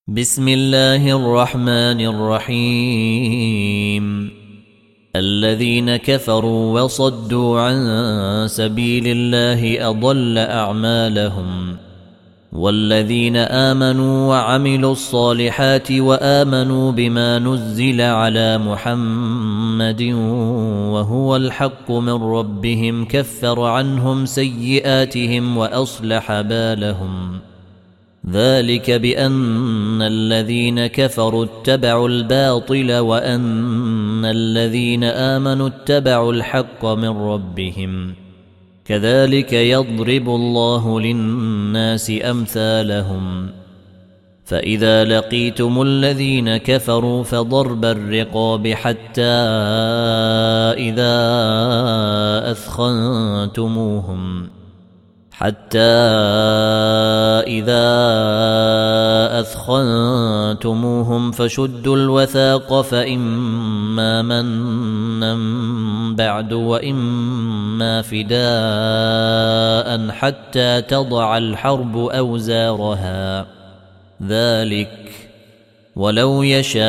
بسم الله الرحمن الرحيم. الذين كفروا وصدوا عن سبيل الله أضل أعمالهم، والذين آمنوا وعملوا الصالحات وآمنوا بما نزل على محمد وهو الحق من ربهم كفر عنهم سيئاتهم وأصلح بالهم. ذلك بأن الذين كفروا اتبعوا الباطل وأن الذين آمنوا اتبعوا الحق من ربهم، كذلك يضرب الله للناس أمثالهم. فإذا لقيتم الذين كفروا فضرب الرقاب حتى إذا أثخنتموهم فشدوا الوثاق، فإما منا بعد وإما فداء حتى تضع الحرب أوزارها. ذلك ولو يشاء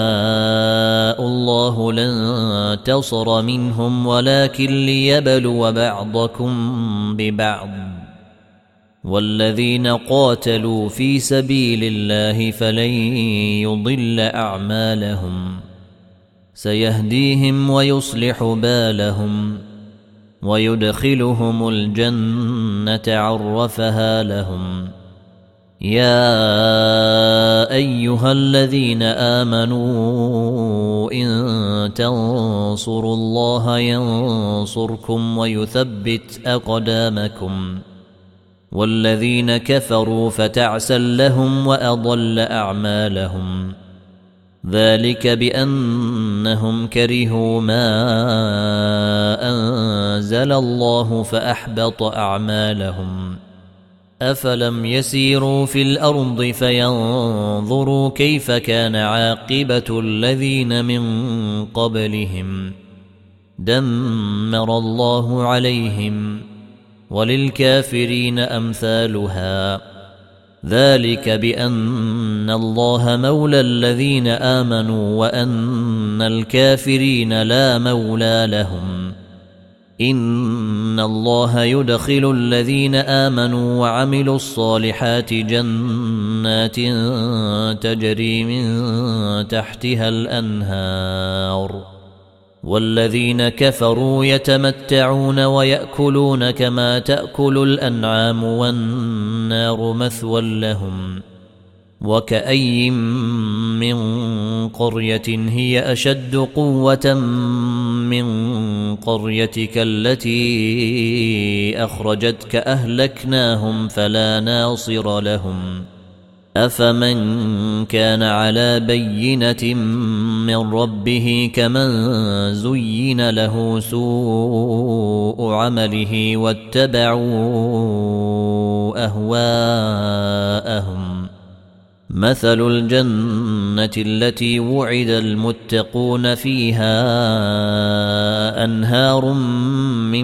الله لانتصر منهم، ولكن ليبلو بعضكم ببعض. والذين قاتلوا في سبيل الله فلن يضل أعمالهم، سيهديهم ويصلح بالهم ويدخلهم الجنة عرفها لهم. يا أيها الذين آمنوا إن تنصروا الله ينصركم ويثبت أقدامكم، والذين كفروا فتعسا لهم وأضل أعمالهم. ذلك بأنهم كرهوا ما أنزل الله فأحبط أعمالهم. أفلم يسيروا في الأرض فينظروا كيف كان عاقبة الذين من قبلهم، دمر الله عليهم وللكافرين أمثالها. ذلك بأن الله مولى الذين آمنوا وأن الكافرين لا مولى لهم. إن الله يدخل الذين آمنوا وعملوا الصالحات جنات تجري من تحتها الأنهار، والذين كفروا يتمتعون ويأكلون كما تأكل الأنعام والنار مثوى لهم. وكأي من قرية هي أشد قوة من قريتك التي أخرجتك أهلكناهم فلا ناصر لهم. أفمن كان على بينة من ربه كمن زين له سوء عمله واتبعوا أهواءهم. مثل الجنة التي وعد المتقون فيها أنهار من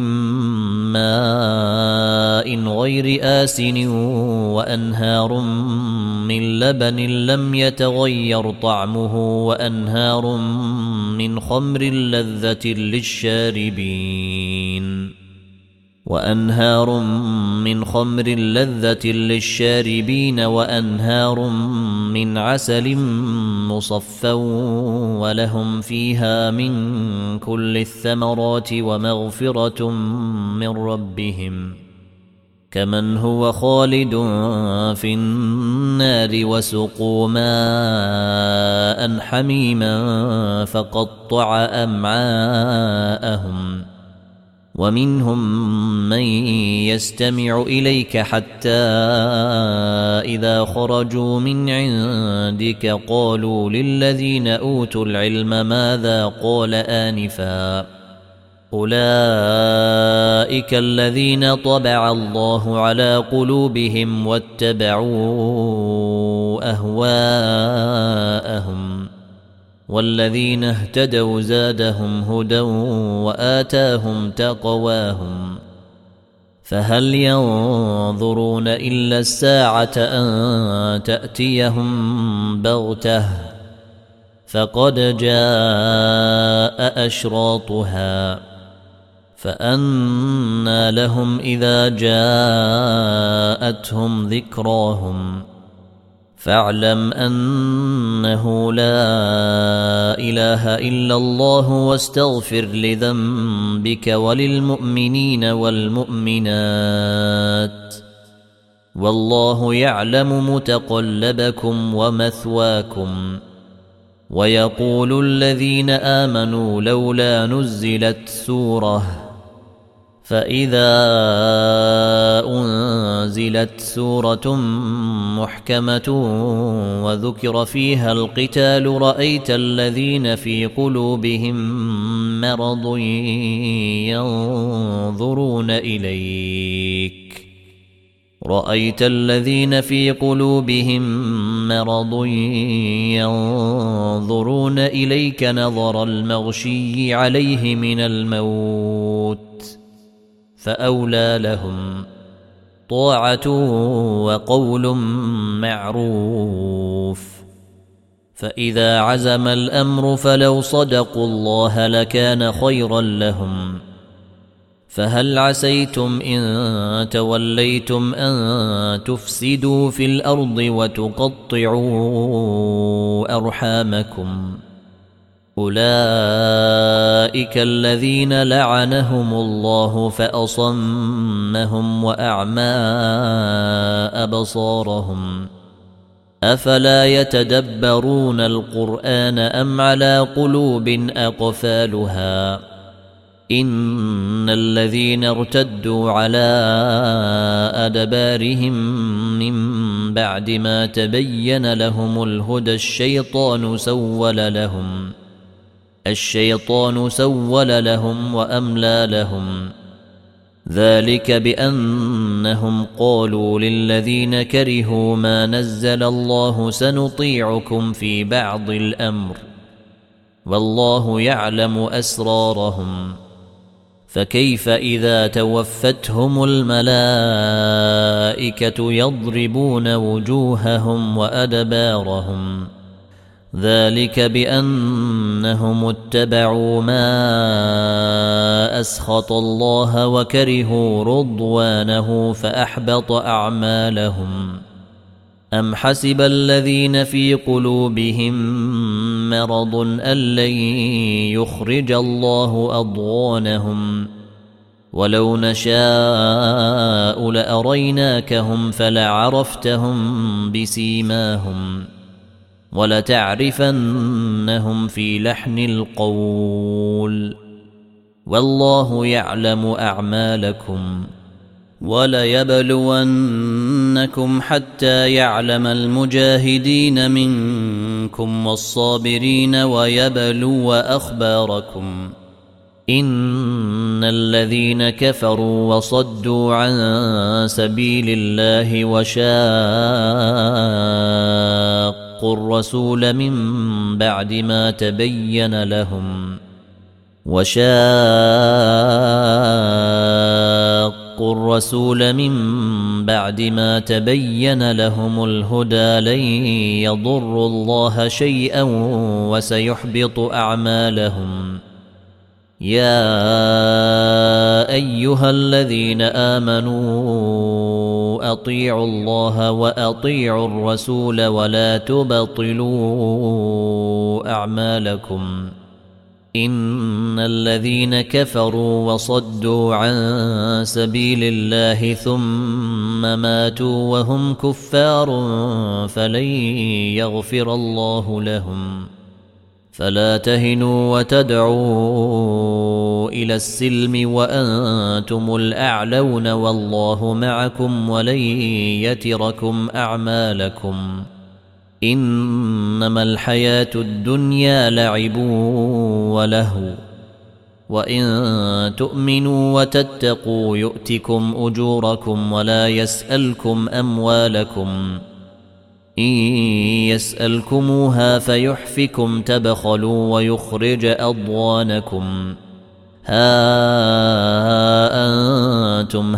ماء غير آسن وأنهار من لبن لم يتغير طعمه وأنهار من خمر لذة للشاربين وأنهار من عسل مصفى ولهم فيها من كل الثمرات ومغفرة من ربهم، كمن هو خالد في النار وسقوا ماء حميما فقطع أمعاءهم. ومنهم من يستمع إليك حتى إذا خرجوا من عندك قالوا للذين أوتوا العلم ماذا قال آنفا، أولئك الذين طبع الله على قلوبهم واتبعوا أهواءهم. والذين اهتدوا زادهم هدى وآتاهم تقواهم. فهل ينظرون إلا الساعة أن تأتيهم بغتة فقد جاء أشراطها فأنى لهم إذا جاءتهم ذكراهم فاعلم أنه لا إله إلا الله واستغفر لذنبك وللمؤمنين والمؤمنات والله يعلم متقلبكم ومثواكم. ويقول الذين آمنوا لولا نزلت سورة فإذا أنزلت سورة محكمة وذكر فيها القتال رأيت الذين في قلوبهم مرض ينظرون إليك نظر المغشي عليه من الموت فأولى لهم طاعة وقول معروف. فإذا عزم الأمر فلو صدقوا الله لكان خيرا لهم. فهل عسيتم إن توليتم أن تفسدوا في الأرض وتقطعوا أرحامكم أولئك الذين لعنهم الله فأصمهم وأعمى أبصارهم أفلا يتدبرون القرآن أم على قلوب أقفالها إن الذين ارتدوا على أدبارهم من بعد ما تبين لهم الهدى الشيطان سول لهم وأملى لهم ذلك بأنهم قالوا للذين كرهوا ما نزل الله سنطيعكم في بعض الأمر والله يعلم أسرارهم فكيف إذا توفتهم الملائكة يضربون وجوههم وأدبارهم ذلك بأنهم اتبعوا ما أسخط الله وكرهوا رضوانه فأحبط أعمالهم. أم حسب الذين في قلوبهم مرض أن لن يخرج الله أضغانهم ولو نشاء لأريناكهم فلعرفتهم بسيماهم ولتعرفنهم في لحن القول والله يعلم أعمالكم. وليبلونكم حتى يعلم المجاهدين منكم والصابرين ويبلو أخباركم إن الذين كفروا وصدوا عن سبيل الله وشاقوا الرسول من بعد ما تبين لهم الهدى لن يضروا الله شيئا وسيحبط أعمالهم. يا أيها الذين آمنوا أطيعوا الله وأطيعوا الرسول ولا تبطلوا أعمالكم إن الذين كفروا وصدوا عن سبيل الله ثم ماتوا وهم كفار فلن يغفر الله لهم. فلا تهنوا وتدعوا إلى السلم وأنتم الأعلون والله معكم ولن يتركم أعمالكم. إنما الحياة الدنيا لعب ولهو وإن تؤمنوا وتتقوا يؤتكم أجوركم ولا يسألكم أموالكم إن يسألكموها فيحفكم تبخلوا ويخرج أضغانكم ها أنتم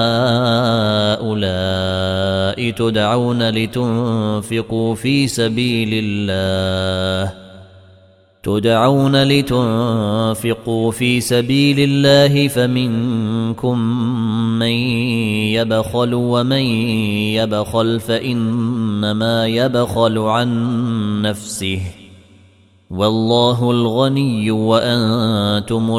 هؤلاء تدعون لتنفقوا في سبيل الله فمنكم من يبخل ومن يبخل فإنما يبخل عن نفسه والله الغني وأنتم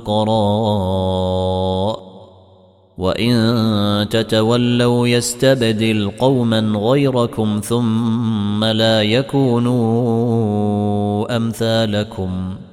الفقراء وإن تتولوا يستبدل قوما غيركم ثم لا يكونوا أمثالكم